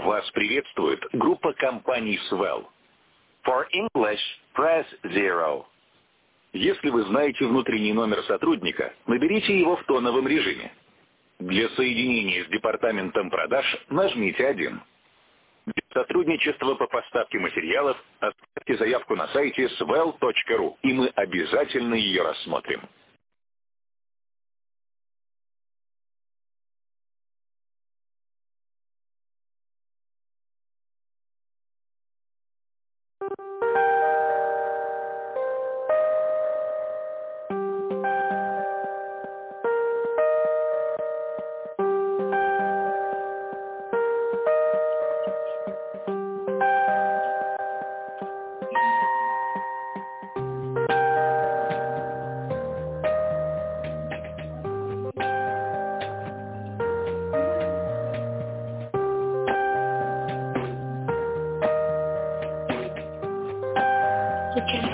Вас приветствует группа компаний Swell. For English, press 0. Если вы знаете внутренний номер сотрудника, наберите его в тоновом режиме. Для соединения с департаментом продаж нажмите 1. Для сотрудничества по поставке материалов оставьте заявку на сайте swell.ru, и мы обязательно ее рассмотрим.